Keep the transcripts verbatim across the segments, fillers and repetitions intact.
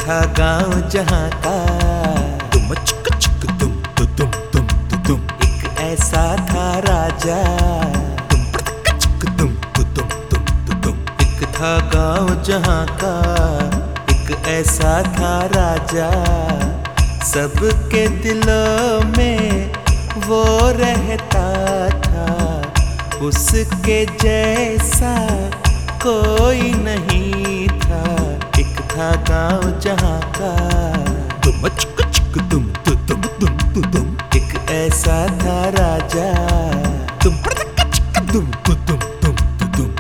था गांव जहां का, तुम चिक चिक तुम तु तुम तुम तु तुम, एक ऐसा था राजा। तुम चिक चिक तुम तु तुम तुम तु तुम, एक था गांव जहां का, एक ऐसा था राजा। सबके दिलों में वो रहता था, उसके जैसा कोई नहीं था। एक था गांव जहां का, तुम चिक चिक तुम तु तुम तुम तु तुम, एक ऐसा था राजा। तुम चिक चिक तुम तु तुम तुम तु तुम।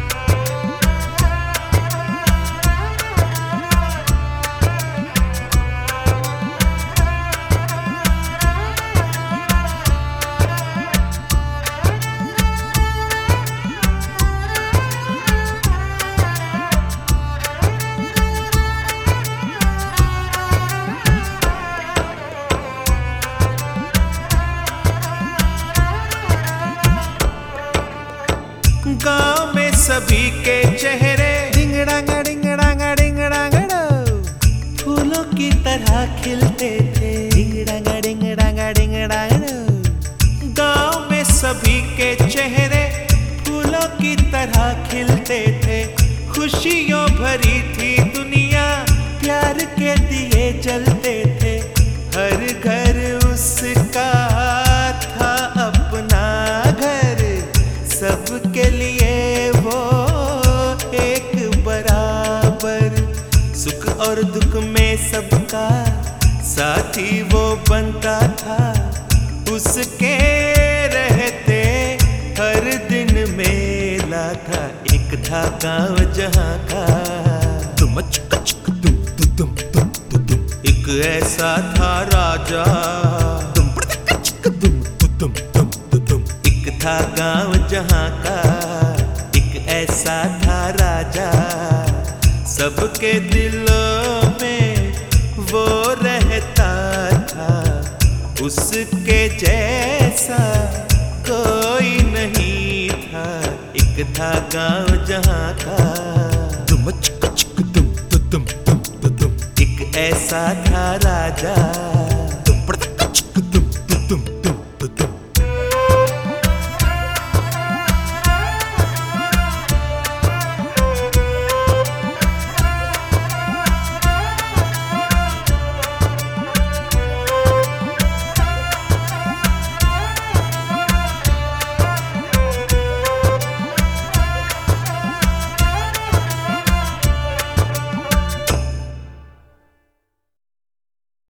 गांव में सभी के चेहरे डिंगड़ांगा डिंगड़ांगा डिंगड़ांगड़ो, फूलों की तरह खिलते थे। डिंगड़ांगा डिंगड़ांगा डिंगड़ांगड़ो, गांव में सभी के चेहरे फूलों की तरह खिलते थे। खुशियों भरी थी दुनिया, प्यार के दिए जलते थे। हर घर उसका था अपना घर, सबके लिए वो एक बराबर। सुख और दुख में सबका साथी वो बनता था, उसके रहते हर दिन मेला था। एक था गांव जहां का, तुम चिक चिक तुम तु तुम तुम तु तुम, एक ऐसा था राजा। तुम चिक चिक तुम तु तुम तुम तु तुम, एक था गांव जहां का, एक ऐसा था राजा। सबके दिलों में वो रहता था, उसके जैसा कोई नहीं था। एक था गांव जहां का, तुम चिक चिक तुम तु तुम तुम तु तुम, एक ऐसा था राजा। तुम चिक चिक तुम तु तुम तुम तु तुम।